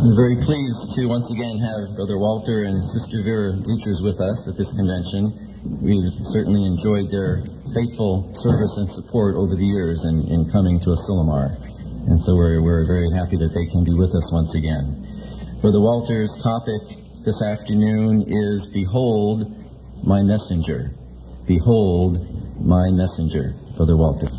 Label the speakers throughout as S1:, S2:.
S1: I'm very pleased to once again have Brother Walter and Sister Vera Bleachers with us at this convention. We've certainly enjoyed their faithful service and support over the years in coming to Asilomar. And so we're very happy that they can be with us once again. Brother Walter's topic this afternoon is Behold My Messenger. Behold My Messenger. Brother Walter.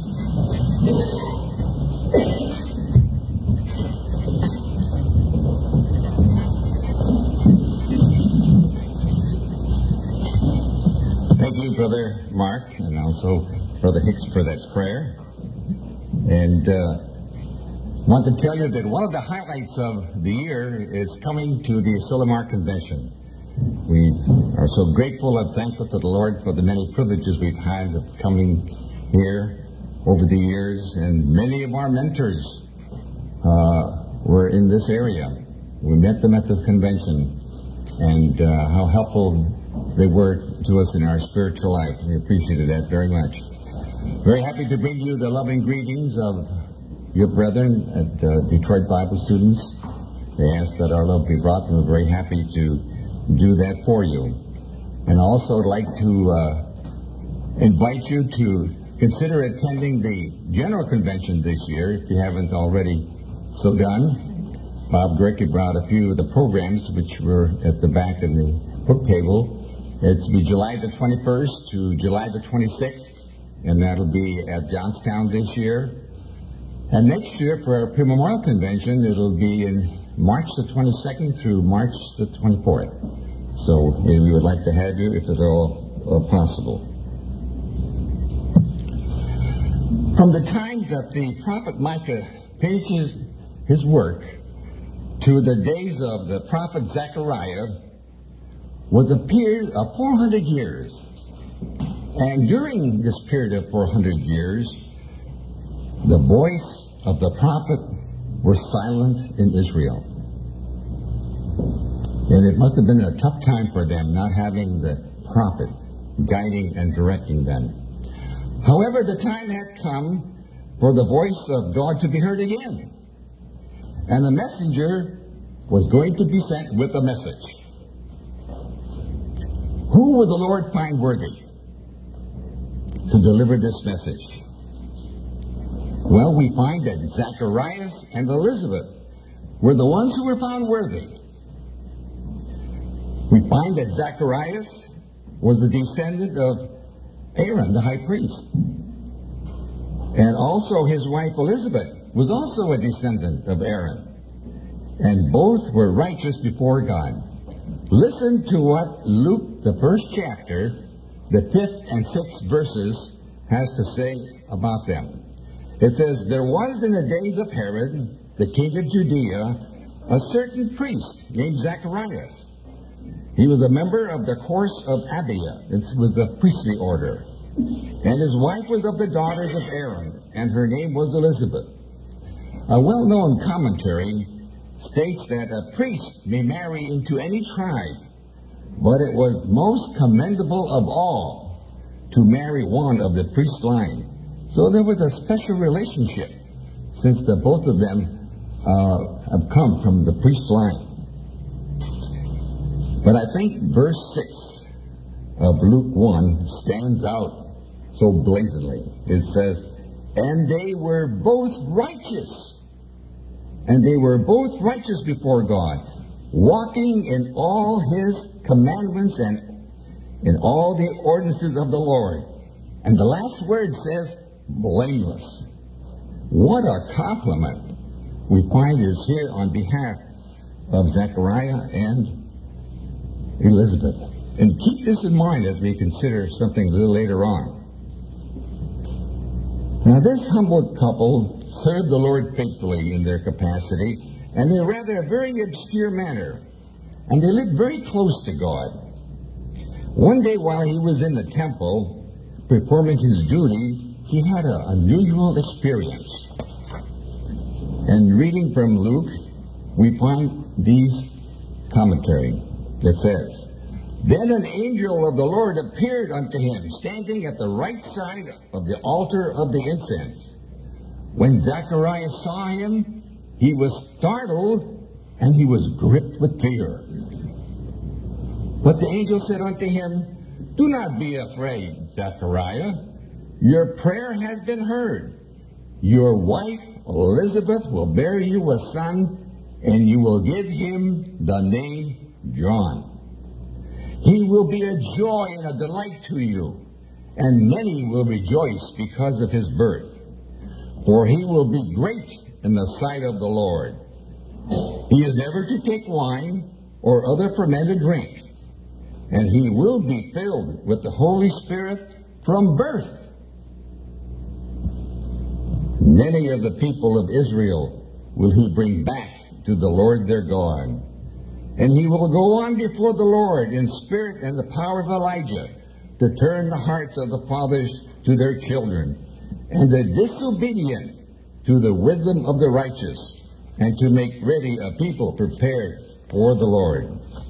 S2: Brother Mark and also Brother Hicks for that prayer. And want to tell you that one of the highlights of the year is coming to the Asilomar Convention. We are so grateful and thankful to the Lord for the many privileges we've had of coming here over the years, and many of our mentors were in this area. We met them at this convention, and how helpful they were to us in our spiritual life. We appreciated that very much. Very happy to bring you the loving greetings of your brethren at Detroit Bible Students. They asked that our love be brought, and we're very happy to do that for you. And also like to invite you to consider attending the General Convention this year, if you haven't already so done. Bob Gerke brought a few of the programs which were at the back of the book table. It's be July the 21st to July the 26th, and that'll be at Johnstown this year. And next year, for our pre-memorial convention, it'll be in March the 22nd through March the 24th. So we would like to have you if at all possible. From the time that the prophet Micah finishes his work to the days of the prophet Zechariah was a period of 400 years. And during this period of 400 years, the voice of the prophet was silent in Israel. And it must have been a tough time for them not having the prophet guiding and directing them. However, the time had come for the voice of God to be heard again. And the messenger was going to be sent with a message. Who will the Lord find worthy to deliver this message? Well, we find that Zacharias and Elizabeth were the ones who were found worthy. We find that Zacharias was the descendant of Aaron, the high priest. And also his wife Elizabeth was also a descendant of Aaron. And both were righteous before God. Listen to what Luke, the first chapter, the 5th and 6th verses, has to say about them. It says, There was in the days of Herod, the king of Judea, a certain priest named Zacharias. He was a member of the course of Abia. This was the priestly order. And his wife was of the daughters of Aaron, and her name was Elizabeth. A well-known commentary states that a priest may marry into any tribe, but it was most commendable of all to marry one of the priest line. So there was a special relationship, since the both of them have come from the priest line. But I think verse 6 of Luke 1 stands out so blazingly. It says, And they were both righteous. And they were both righteous before God, walking in all His commandments and in all the ordinances of the Lord. And the last word says, blameless. What a compliment we find is here on behalf of Zechariah and Elizabeth. And keep this in mind as we consider something a little later on. Now, this humble couple served the Lord faithfully in their capacity, and in rather a very obscure manner. And they lived very close to God. One day while he was in the temple performing his duty, he had an unusual experience. And reading from Luke, we find these commentary that says, Then an angel of the Lord appeared unto him, standing at the right side of the altar of the incense. When Zacharias saw him, he was startled and he was gripped with fear. But the angel said unto him, Do not be afraid, Zechariah. Your prayer has been heard. Your wife Elizabeth will bear you a son, and you will give him the name John. He will be a joy and a delight to you, and many will rejoice because of his birth. For he will be great in the sight of the Lord. He is never to take wine or other fermented drink, and he will be filled with the Holy Spirit from birth. Many of the people of Israel will he bring back to the Lord their God. And he will go on before the Lord in spirit and the power of Elijah to turn the hearts of the fathers to their children, and the disobedient to the wisdom of the righteous, and to make ready a people prepared for the Lord.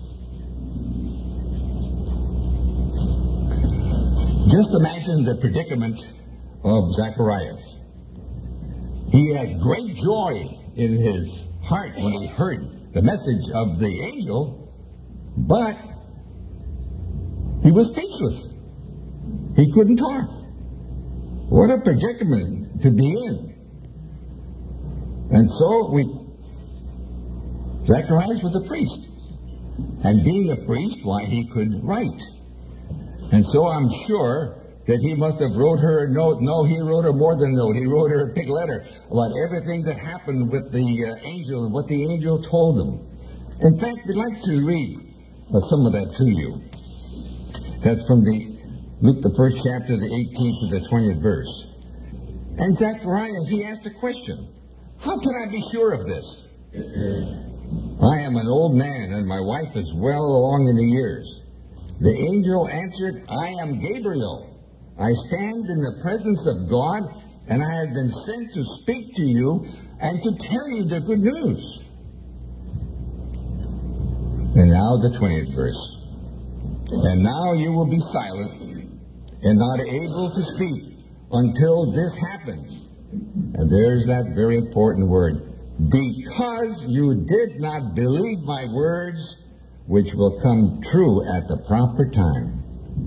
S2: Just imagine the predicament of Zacharias. He had great joy in his heart when he heard the message of the angel, but he was speechless. He couldn't talk. What a predicament to be in. And so Zacharias was a priest. And being a priest, why, he could write. And so I'm sure that he must have wrote her a note. No, he wrote her more than a note. He wrote her a big letter about everything that happened with the angel and what the angel told him. In fact, we'd like to read some of that to you. That's from Luke, the first chapter, the 18th to the 20th verse. And Zechariah, he asked a question. How can I be sure of this? I am an old man, and my wife is well along in the years. The angel answered, I am Gabriel. I stand in the presence of God, and I have been sent to speak to you and to tell you the good news. And now the 20th verse. And now you will be silent and not able to speak until this happens. And there's that very important word. Because you did not believe my words, which will come true at the proper time.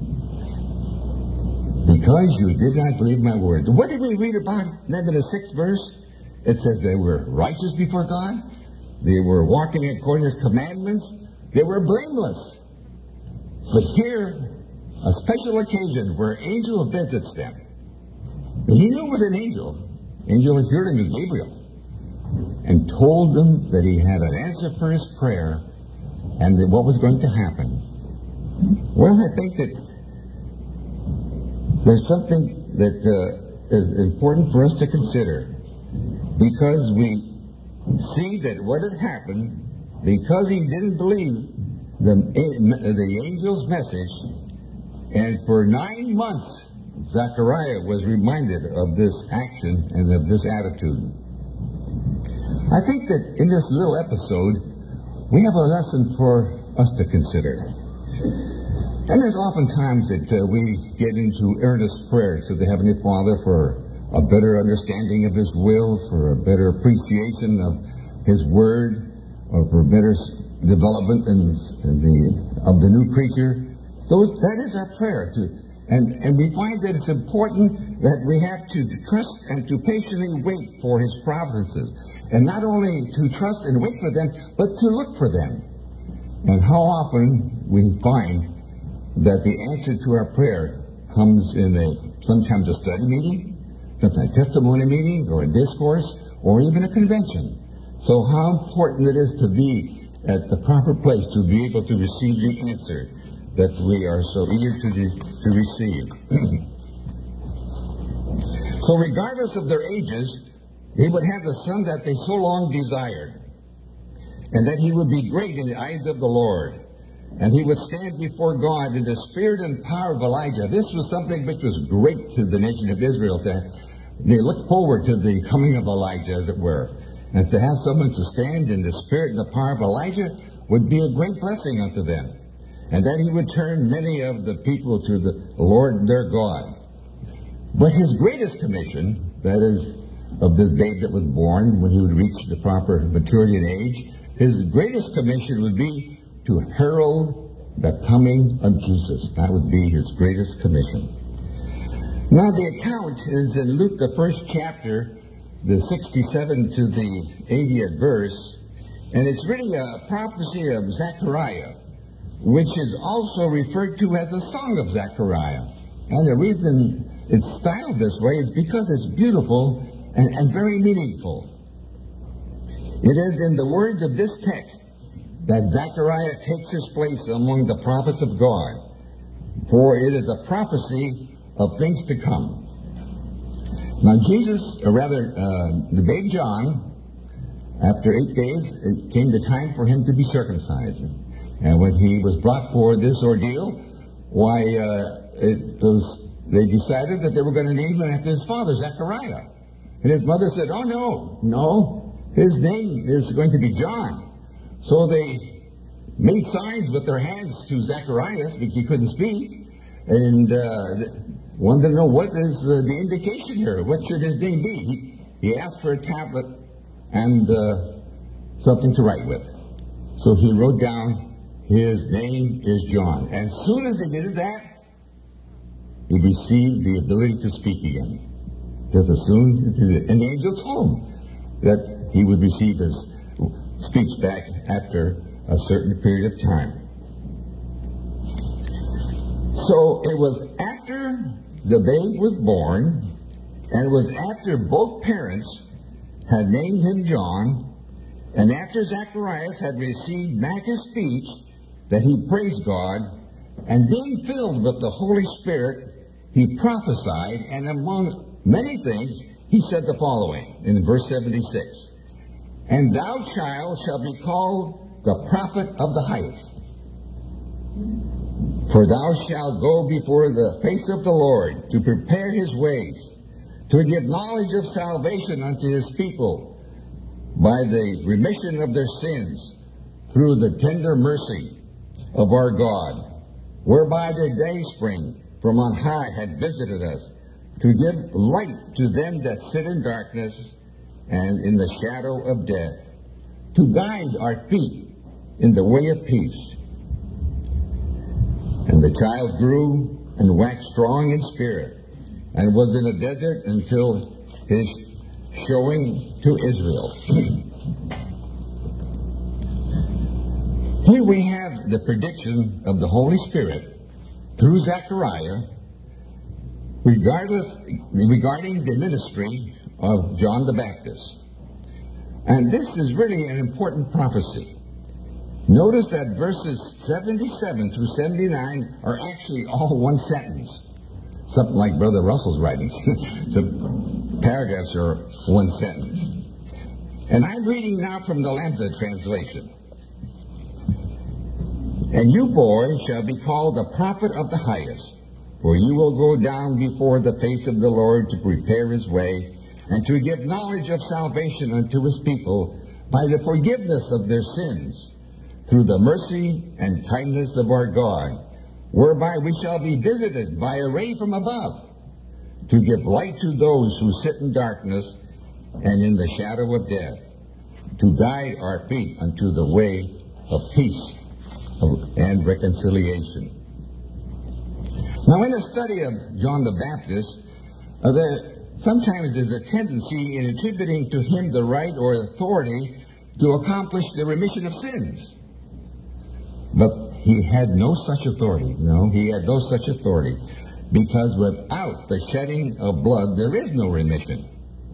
S2: Because you did not believe my words. What did we read about them in the 6th verse? It says they were righteous before God. They were walking according to his commandments. They were blameless. But here, a special occasion where an angel visits them. He knew it was an angel. Angel was hearing as Gabriel. And told them that he had an answer for his prayer and that what was going to happen. Well, I think that there's something that is important for us to consider, because we see that what had happened, because he didn't believe the angel's message, and for 9 months Zechariah was reminded of this action and of this attitude. I think that in this little episode we have a lesson for us to consider. And there's often times that we get into earnest prayer to the Heavenly Father for a better understanding of His will, for a better appreciation of His Word, or for better development of the new creature. That is our prayer. And we find that it's important that we have to trust and to patiently wait for His providences. And not only to trust and wait for them, but to look for them. And how often we find that the answer to our prayer comes in sometimes a study meeting, sometimes a testimony meeting, or a discourse, or even a convention. So how important it is to be at the proper place to be able to receive the answer that we are so eager to receive. So regardless of their ages, they would have the son that they so long desired, and that he would be great in the eyes of the Lord. And he would stand before God in the spirit and power of Elijah. This was something which was great to the nation of Israel. They looked forward to the coming of Elijah, as it were. And to have someone to stand in the spirit and the power of Elijah would be a great blessing unto them. And that he would turn many of the people to the Lord their God. But his greatest commission, that is, of this babe that was born when he would reach the proper maturity and age, his greatest commission would be to herald the coming of Jesus. That would be his greatest commission. Now the account is in Luke, the first chapter, the 67 to the 80th verse, and it's really a prophecy of Zechariah, which is also referred to as the Song of Zechariah. And the reason it's styled this way is because it's beautiful and very meaningful. It is in the words of this text that Zechariah takes his place among the prophets of God, for it is a prophecy of things to come. Now Jesus, or rather the babe John, after 8 days, it came the time for him to be circumcised. And when he was brought for this ordeal, they decided that they were going to name him after his father, Zechariah. And his mother said, "Oh, no, his name is going to be John." So they made signs with their hands to Zacharias because he couldn't speak, and wanted to know what is the indication here. What should his name be? He asked for a tablet and something to write with. So he wrote down, "His name is John." And as soon as he did that, he received the ability to speak again. Just as soon as he did it. And the angel told him that he would receive his speech back after a certain period of time. So it was after the babe was born, and it was after both parents had named him John, and after Zacharias had received back his speech, that he praised God, and being filled with the Holy Spirit, he prophesied, and among many things, he said the following in verse 76. "And thou, child, shalt be called the prophet of the highest. For thou shalt go before the face of the Lord to prepare his ways, to give knowledge of salvation unto his people by the remission of their sins through the tender mercy of our God, whereby the dayspring from on high had visited us, to give light to them that sit in darkness and in the shadow of death, to guide our feet in the way of peace. And the child grew and waxed strong in spirit, and was in a desert until his showing to Israel." Here we have the prediction of the Holy Spirit through Zechariah regarding the ministry of John the Baptist. And this is really an important prophecy. Notice that verses 77 through 79 are actually all one sentence. Something like Brother Russell's writings. The paragraphs are one sentence. And I'm reading now from the Lambda translation. "And you, boy, shall be called the prophet of the highest, for you will go down before the face of the Lord to prepare his way, and to give knowledge of salvation unto his people by the forgiveness of their sins, through the mercy and kindness of our God, whereby we shall be visited by a ray from above, to give light to those who sit in darkness and in the shadow of death, to guide our feet unto the way of peace and reconciliation." Now, in the study of John the Baptist, sometimes there's a tendency in attributing to him the right or authority to accomplish the remission of sins. But he had no such authority. No, he had no such authority. Because without the shedding of blood, there is no remission.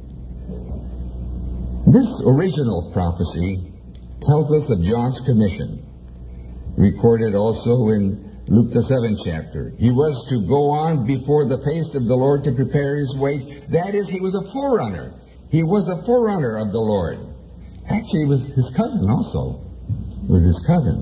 S2: This original prophecy tells us of John's commission, recorded also in Luke the 7th chapter. He was to go on before the face of the Lord to prepare his way. That is, he was a forerunner. He was a forerunner of the Lord. Actually, it was his cousin also. It was his cousin.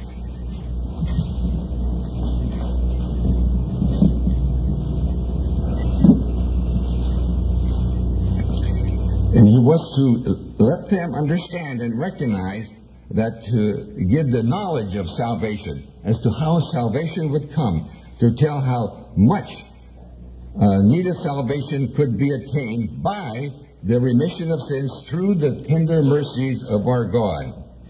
S2: And he was to let them understand and recognize that to give the knowledge of salvation, as to how salvation would come, to tell how much needed salvation could be attained by the remission of sins through the tender mercies of our God.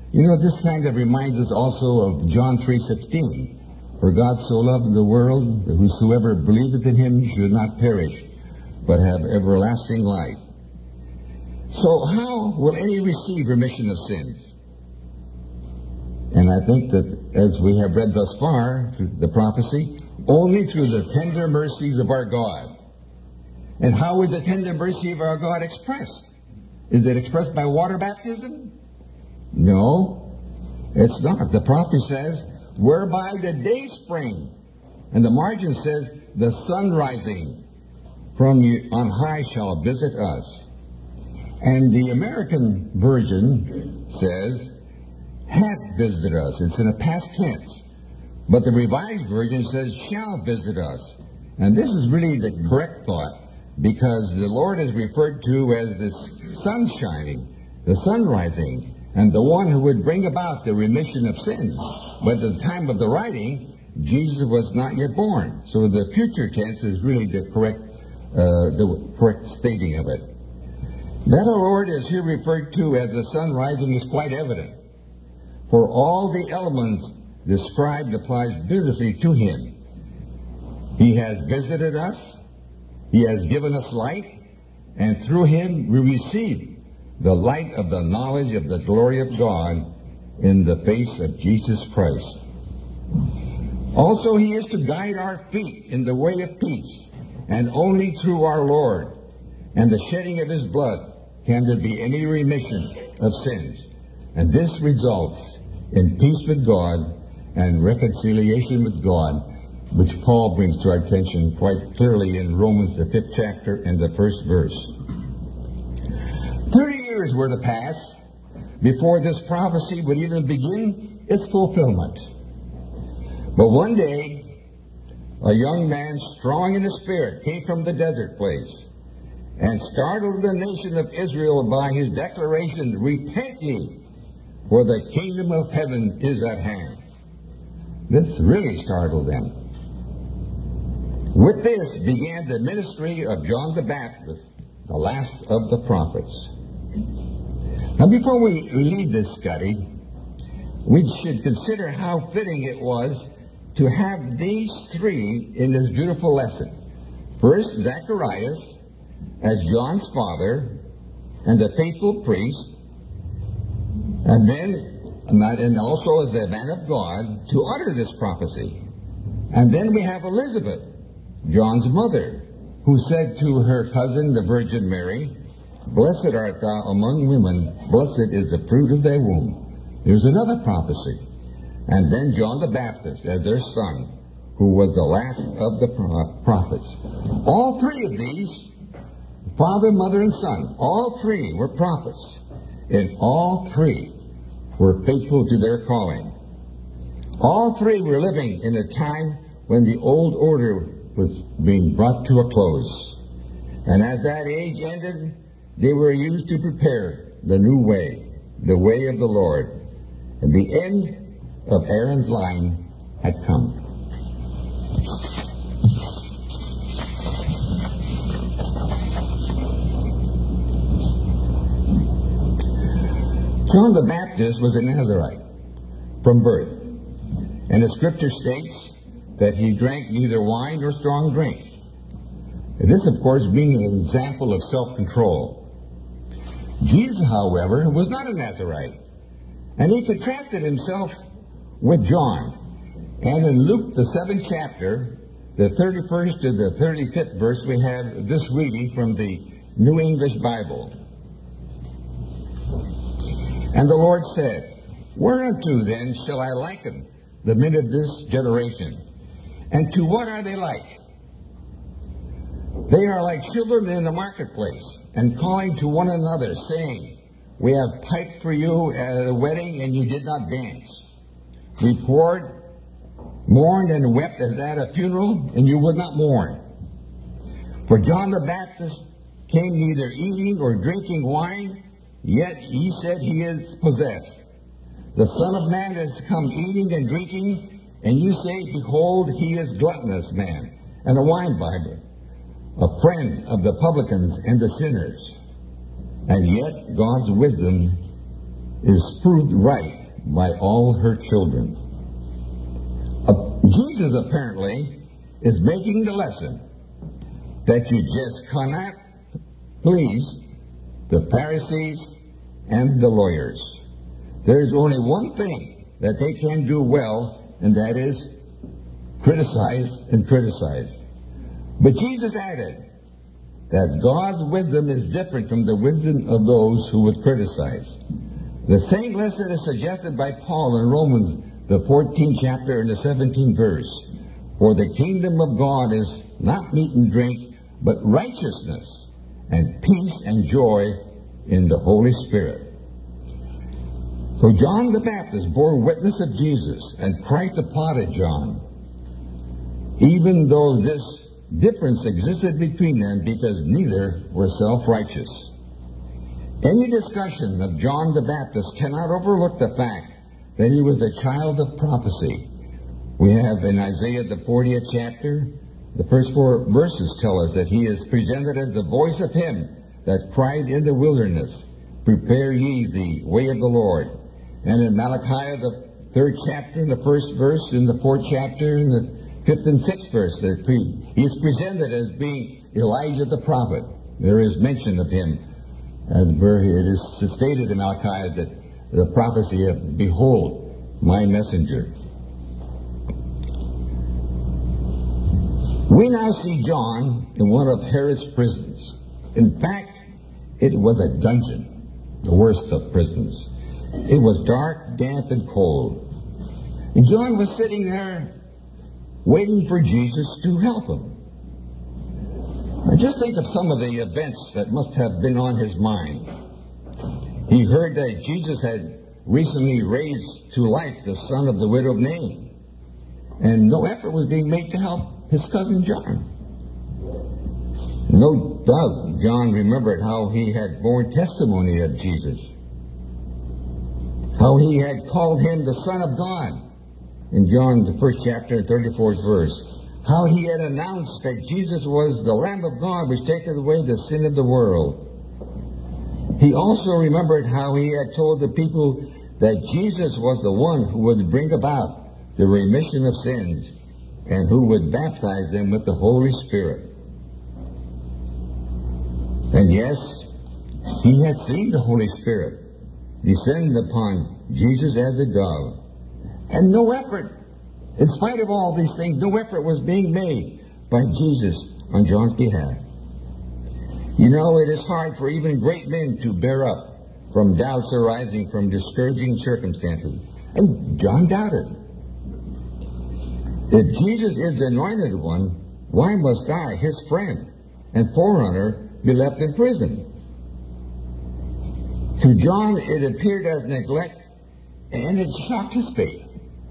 S2: You know, this kind of reminds us also of John 3:16. For God so loved the world that whosoever believeth in him should not perish, but have everlasting life. So how will any receive remission of sins? And I think that as we have read thus far, through the prophecy, only through the tender mercies of our God. And how is the tender mercy of our God expressed? Is it expressed by water baptism? No, it's not. The prophet says, whereby the day spring. And the margin says, the sun rising from on high shall visit us. And the American version says, hath visited us. It's in a past tense. But the Revised Version says, shall visit us. And this is really the correct thought, because the Lord is referred to as the sun shining, the sun rising, and the one who would bring about the remission of sins. But at the time of the writing, Jesus was not yet born. So the future tense is really the correct stating of it. That our Lord is here referred to as the sun rising is quite evident. For all the elements described applies beautifully to him. He has visited us, he has given us light, and through him we receive the light of the knowledge of the glory of God in the face of Jesus Christ. Also, he is to guide our feet in the way of peace, and only through our Lord and the shedding of his blood can there be any remission of sins. And this results in peace with God and reconciliation with God, which Paul brings to our attention quite clearly in Romans, the 5th chapter and the 1st verse. 30 years were to pass before this prophecy would even begin its fulfillment. But one day, a young man strong in the spirit came from the desert place and startled the nation of Israel by his declaration, repent ye, for the kingdom of heaven is at hand. This really startled them. With this began the ministry of John the Baptist, the last of the prophets. Now, before we leave this study, we should consider how fitting it was to have these three in this beautiful lesson. First, Zacharias as John's father and a faithful priest, and also as the man of God to utter this prophecy. And then we have Elizabeth, John's mother, who said to her cousin, the Virgin Mary, blessed art thou among women, blessed is the fruit of thy womb. There's another prophecy. And then John the Baptist as their son, who was the last of the prophets. All three of these, father, mother, and son, all three were prophets. And all three were faithful to their calling. All three were living in a time when the old order was being brought to a close. And as that age ended, they were used to prepare the new way, the way of the Lord. And the end of Aaron's line had come. John the Baptist was a Nazarite from birth. And the scripture states that he drank neither wine nor strong drink. This, of course, being an example of self-control. Jesus, however, was not a Nazarite. And he contrasted himself with John. And in Luke, the 7th chapter, the 31st to the 35th verse, we have this reading from the New English Bible. And the Lord said, whereunto then shall I liken the men of this generation? And to what are they like? They are like children in the marketplace, and calling to one another, saying, we have piped for you at a wedding, and you did not dance. We mourned and wept as at a funeral, and you would not mourn. For John the Baptist came neither eating or drinking wine, yet ye said he is possessed. The Son of Man has come eating and drinking, and you say, behold, he is gluttonous man, and a winebibber, a friend of the publicans and the sinners. And yet God's wisdom is proved right by all her children. Jesus apparently is making the lesson that you just cannot please the Pharisees and the lawyers. There is only one thing that they can do well, and that is criticize and criticize. But Jesus added that God's wisdom is different from the wisdom of those who would criticize. The same lesson is suggested by Paul in Romans, the 14th chapter and the 17th verse. For the kingdom of God is not meat and drink, but righteousness and peace and joy in the Holy Spirit. So John the Baptist bore witness of Jesus, and Christ applauded John, even though this difference existed between them, because neither were self-righteous. Any discussion of John the Baptist cannot overlook the fact that he was the child of prophecy. We have in Isaiah the 40th chapter, the first 4 verses tell us that he is presented as the voice of him that cried in the wilderness, prepare ye the way of the Lord. And in Malachi the 3rd chapter, in the 1st verse, in the 4th chapter, in the 5th and 6th verse, he is presented as being Elijah the prophet. There is mention of him, and where it is stated in Malachi that the prophecy of, behold, my messenger. We now see John in one of Herod's prisons. In fact, it was a dungeon, the worst of prisons. It was dark, damp, and cold. And John was sitting there waiting for Jesus to help him. Now just think of some of the events that must have been on his mind. He heard that Jesus had recently raised to life the son of the widow of Nain, and no effort was being made to help his cousin John. No doubt John remembered how he had borne testimony of Jesus, how he had called him the Son of God in John the 1st chapter, 34th verse, how he had announced that Jesus was the Lamb of God which taketh away the sin of the world. He also remembered how he had told the people that Jesus was the one who would bring about the remission of sins and who would baptize them with the Holy Spirit. And yes, he had seen the Holy Spirit descend upon Jesus as a dove. And no effort, in spite of all these things, no effort was being made by Jesus on John's behalf. You know, it is hard for even great men to bear up from doubts arising from discouraging circumstances. And John doubted. If Jesus is the anointed one, why must I, his friend and forerunner, be left in prison? To John, it appeared as neglect, and it shocked his faith.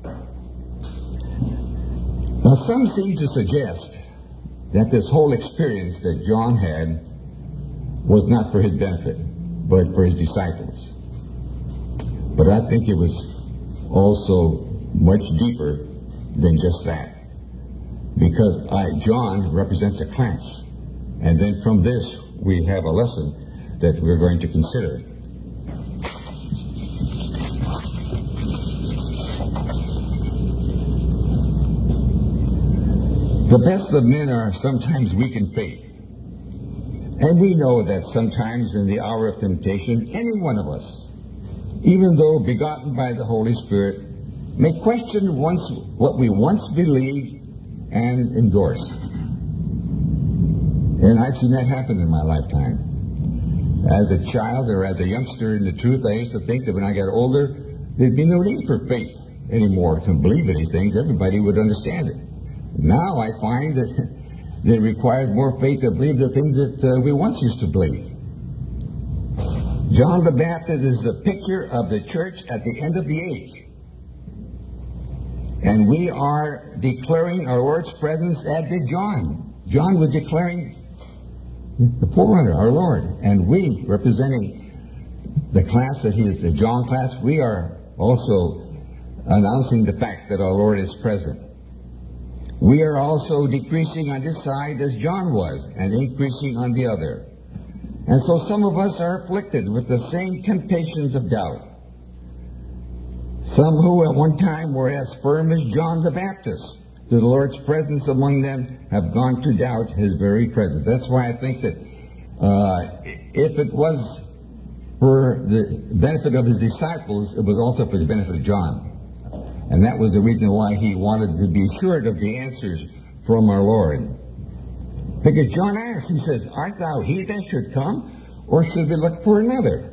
S2: Now, some seem to suggest that this whole experience that John had was not for his benefit, but for his disciples. But I think it was also much deeper than just that. Because John represents a class. And then from this, we have a lesson that we're going to consider. The best of men are sometimes weak in faith. And we know that sometimes in the hour of temptation, any one of us, even though begotten by the Holy Spirit, may question what we once believed and endorsed. And I've seen that happen in my lifetime. As a child or as a youngster, in the truth, I used to think that when I got older, there'd be no need for faith anymore to believe in these things. Everybody would understand it. Now I find that it requires more faith to believe the things that we once used to believe. John the Baptist is the picture of the church at the end of the age. And we are declaring our Lord's presence as did John. John was declaring the forerunner, our Lord. And we, representing the class that he is, the John class, we are also announcing the fact that our Lord is present. We are also decreasing on this side as John was, and increasing on the other. And so some of us are afflicted with the same temptations of doubt. Some who at one time were as firm as John the Baptist to the Lord's presence among them have gone to doubt his very presence. That's why I think that if it was for the benefit of his disciples, it was also for the benefit of John. And that was the reason why he wanted to be assured of the answers from our Lord. Because John asked, he says, "Art thou he that should come, or should we look for another?"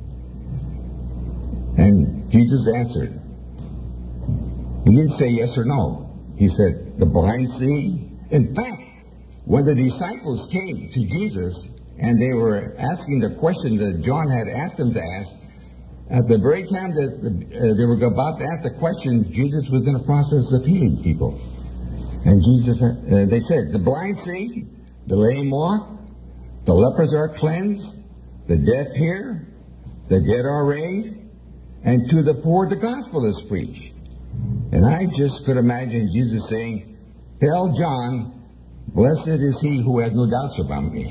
S2: And Jesus answered. He didn't say yes or no. He said, "The blind see." In fact, when the disciples came to Jesus and they were asking the question that John had asked them to ask, at the very time that they were about to ask the question, Jesus was in the process of healing people. And they said, "The blind see, the lame walk, the lepers are cleansed, the deaf hear, the dead are raised, and to the poor the gospel is preached." And I just could imagine Jesus saying, "Tell John, blessed is he who has no doubts about me."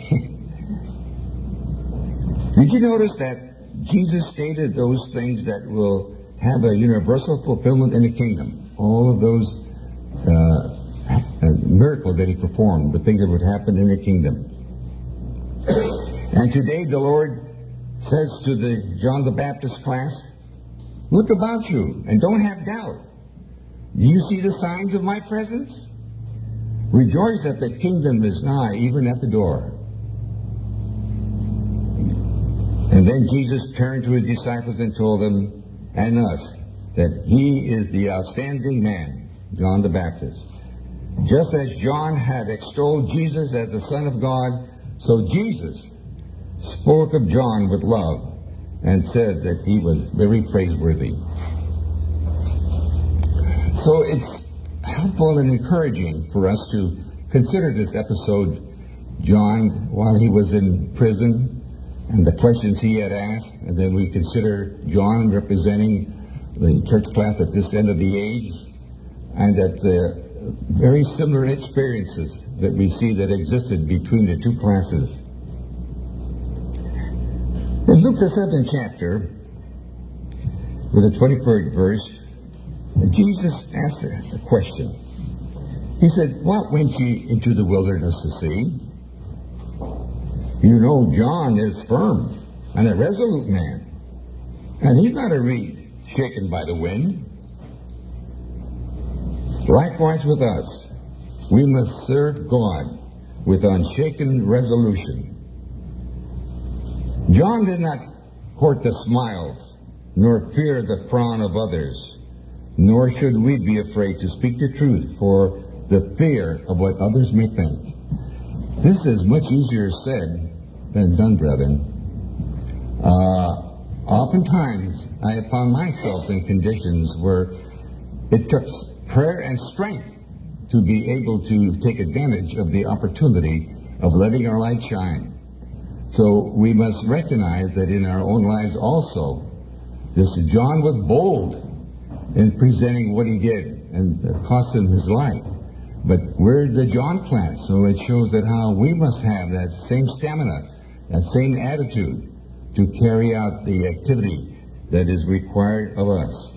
S2: Did you notice that Jesus stated those things that will have a universal fulfillment in the kingdom? All of those miracles that he performed, the things that would happen in the kingdom. And today the Lord says to the John the Baptist class, "Look about you and don't have doubt. Do you see the signs of my presence? Rejoice that the kingdom is nigh, even at the door." And then Jesus turned to his disciples and told them, and us, that he is the outstanding man, John the Baptist. Just as John had extolled Jesus as the Son of God, so Jesus spoke of John with love and said that he was very praiseworthy. So it's helpful and encouraging for us to consider this episode, John, while he was in prison, and the questions he had asked, and then we consider John representing the church class at this end of the age, and that very similar experiences that we see that existed between the two classes. In Luke the 7th chapter, with the 23rd verse, Jesus asked a question. He said, "What went ye into the wilderness to see? You know John is firm and a resolute man, and he's not a reed shaken by the wind. Likewise with us, we must serve God with unshaken resolution." John did not court the smiles, nor fear the frown of others, nor should we be afraid to speak the truth for the fear of what others may think. This is much easier said than done, brethren. Oftentimes, I have found myself in conditions where it took prayer and strength to be able to take advantage of the opportunity of letting our light shine. So we must recognize that in our own lives also, John was bold in presenting what he did, and it cost him his life. But we're the John class, so it shows that how we must have that same stamina, that same attitude to carry out the activity that is required of us.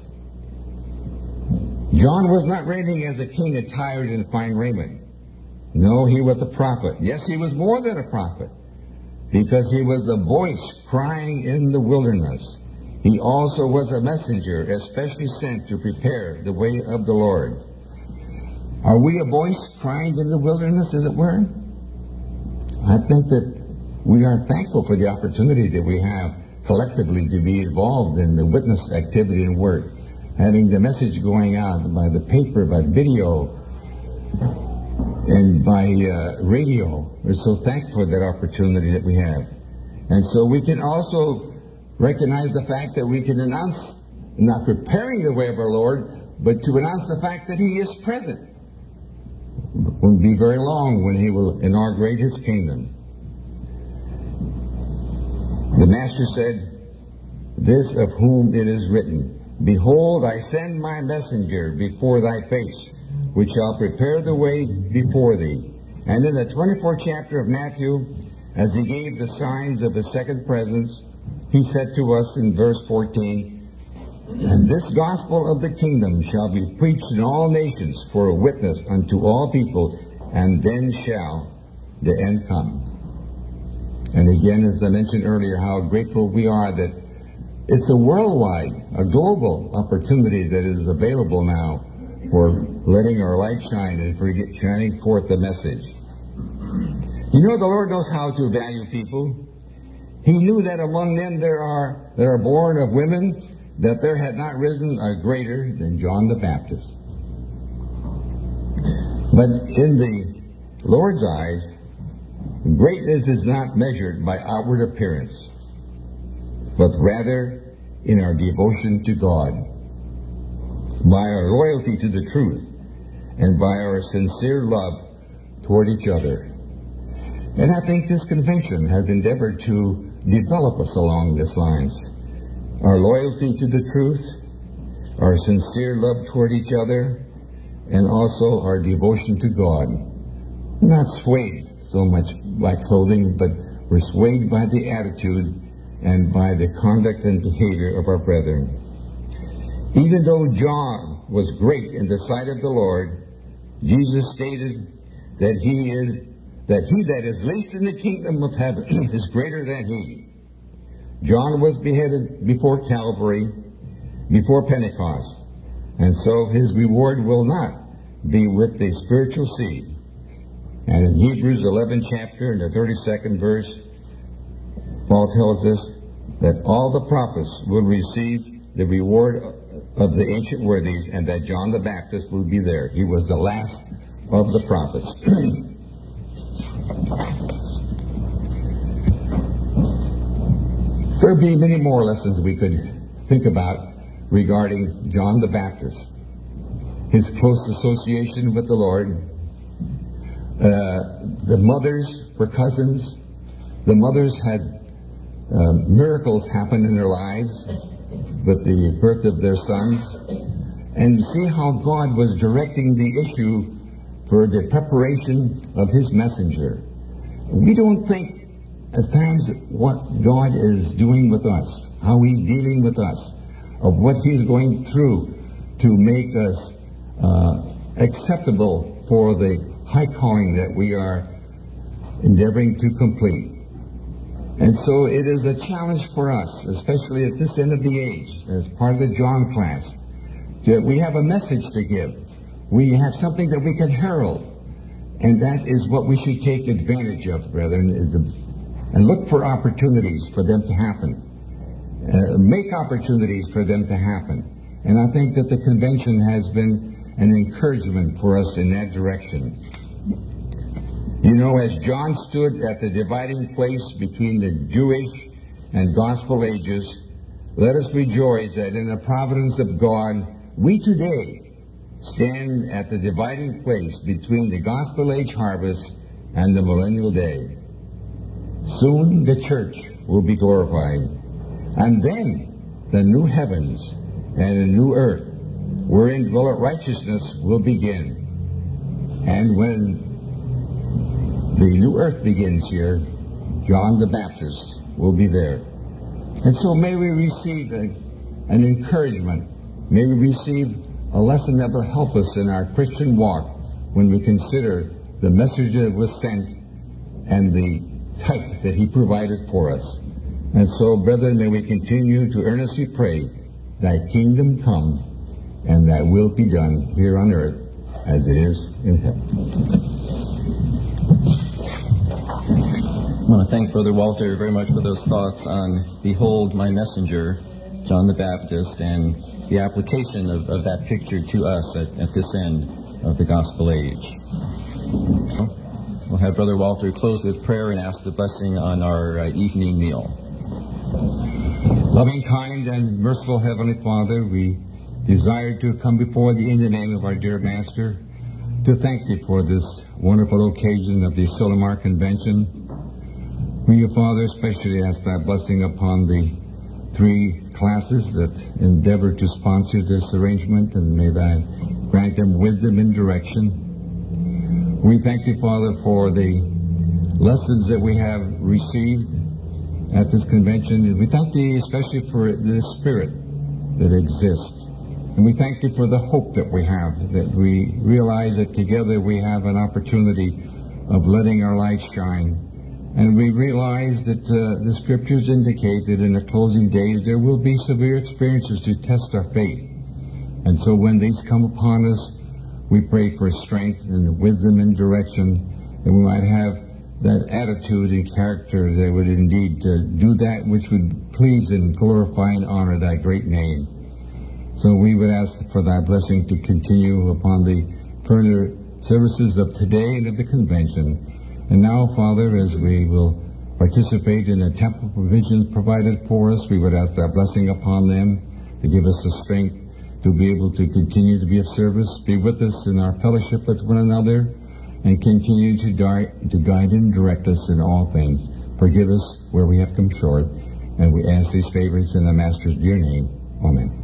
S2: John was not reigning as a king attired in fine raiment. No, he was a prophet. Yes, he was more than a prophet, because he was the voice crying in the wilderness. He also was a messenger, especially sent to prepare the way of the Lord. Are we a voice crying in the wilderness, as it were? I think that we are thankful for the opportunity that we have collectively to be involved in the witness activity and work, having the message going out by the paper, by video, and by radio. We're so thankful for that opportunity that we have. And so we can also recognize the fact that we can announce, not preparing the way of our Lord, but to announce the fact that He is present. It won't be very long when He will inaugurate His kingdom. The Master said, "This of whom it is written, Behold, I send my messenger before thy face, which shall prepare the way before thee." And in the 24th chapter of Matthew, as He gave the signs of His second presence, He said to us in verse 14, And this gospel of the kingdom shall be preached in all nations for a witness unto all people, and then shall the end come. And again, as I mentioned earlier, how grateful we are that it's a worldwide, a global opportunity that is available now for letting our light shine and for shining forth the message. You know, the Lord knows how to value people. He knew that among them that are born of women, that there had not risen a greater than John the Baptist. But in the Lord's eyes, greatness is not measured by outward appearance, but rather in our devotion to God, by our loyalty to the truth, and by our sincere love toward each other. And I think this convention has endeavored to develop us along these lines. Our loyalty to the truth, our sincere love toward each other, and also our devotion to God. Not swayed so much by clothing, but we're swayed by the attitude and by the conduct and behavior of our brethren. Even though John was great in the sight of the Lord, Jesus stated that he that is least in the kingdom of heaven is greater than he. John was beheaded before Calvary, before Pentecost, and so his reward will not be with the spiritual seed. And in Hebrews 11 chapter, in the 32nd verse, Paul tells us that all the prophets will receive the reward of the ancient worthies, and that John the Baptist will be there. He was the last of the prophets. There would be many more lessons we could think about regarding John the Baptist. His close association with the Lord. The mothers were cousins. The mothers had miracles happen in their lives with the birth of their sons. And see how God was directing the issue for the preparation of His messenger. We don't think at times what God is doing with us, how He's dealing with us, of what He's going through to make us acceptable for the high calling that we are endeavoring to complete. And so it is a challenge for us, especially at this end of the age, as part of the John class, that we have a message to give. We have something that we can herald. And that is what we should take advantage of, brethren, and look for opportunities for them to happen. Make opportunities for them to happen. And I think that the convention has been an encouragement for us in that direction. You know, as John stood at the dividing place between the Jewish and gospel ages, let us rejoice that in the providence of God, we today stand at the dividing place between the gospel age harvest and the millennial day. Soon the church will be glorified, and then the new heavens and the new earth, wherein dwelleth righteousness, will begin. And when the new earth begins here, John the Baptist will be there. And so may we receive an encouragement. May we receive a lesson that will help us in our Christian walk when we consider the message that was sent and the type that He provided for us. And so, brethren, may we continue to earnestly pray, Thy kingdom come, and Thy will be done here on earth as it is in heaven.
S1: I want to thank Brother Walter very much for those thoughts on Behold my messenger, John the Baptist, and the application of that picture to us at this end of the gospel age. We'll have Brother Walter close with prayer and ask the blessing on our evening meal.
S2: Loving, kind, and merciful Heavenly Father, we desire to come before Thee in the name of our dear Master to thank Thee for this wonderful occasion of the Solimar Convention. We, Father, especially ask Thy blessing upon the 3 classes that endeavor to sponsor this arrangement, and may Thou grant them wisdom and direction. We thank Thee, Father, for the lessons that we have received at this convention. We thank Thee especially for the Spirit that exists. And we thank you for the hope that we have, that we realize that together we have an opportunity of letting our light shine. And we realize that the Scriptures indicate that in the closing days there will be severe experiences to test our faith. And so when these come upon us, we pray for strength and wisdom and direction, that we might have that attitude and character that would indeed do that which would please and glorify and honor thy great name. So we would ask for thy blessing to continue upon the further services of today and of the convention. And now, Father, as we will participate in the temple provisions provided for us, we would ask thy blessing upon them to give us the strength to be able to continue to be of service, be with us in our fellowship with one another, and continue to guide and direct us in all things. Forgive us where we have come short, and we ask these favors in the Master's dear name. Amen.